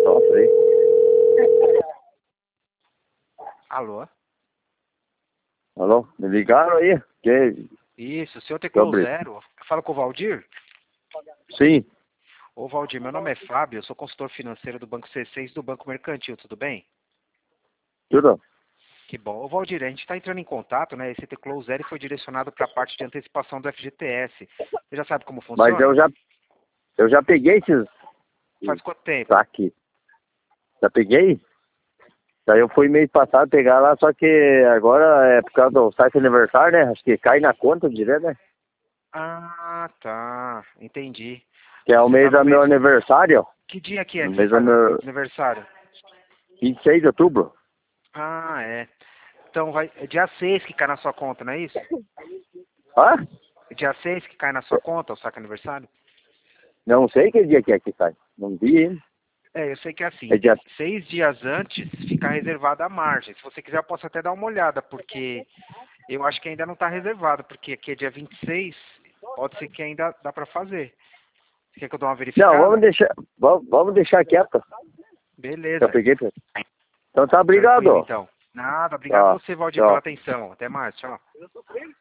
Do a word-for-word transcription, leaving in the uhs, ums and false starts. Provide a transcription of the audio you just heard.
sofre aí. Alô? Alô? Me ligaram aí? Que... Isso, seu teclou Sobre. zero. Fala com o Valdir? Sim, Ô Valdir, meu nome é Fábio, eu sou consultor financeiro do Banco C seis do Banco Mercantil, tudo bem? tudo. Que bom. Ô Valdir, a gente está entrando em contato, né? Esse teclou zero foi direcionado para a parte de antecipação do F G T S. Você já sabe como funciona? Mas eu já, eu já peguei esses Faz quanto tempo? saques. Já peguei? Daí eu fui mês passado pegar lá, só que agora é por causa do site aniversário, né? Acho que cai na conta direto, né? Ah, tá. Entendi. Que é o Você tá mês no do meu mês... aniversário. Que dia que é O que você mês do faz meu aniversário? vinte e seis de outubro. Ah, é. Então vai... É dia seis que cai na sua conta, não é isso? Hã? É dia seis que cai na sua conta o saque aniversário? Não sei que dia que é que sai. Não vi, hein? É, eu sei que é assim, É dia... seis dias antes fica reservada a margem. Se você quiser, eu posso até dar uma olhada, porque eu acho que ainda não está reservado, porque aqui é dia vinte e seis, pode ser que ainda dá para fazer. Você quer que eu dê uma Não, verificada? vamos deixar, vamos, vamos deixar quieto. Já Beleza, peguei. Então tá, tranquilo obrigado. então. Nada, obrigado Tá, você, Valdir, pela tchau. atenção. Até mais, tchau.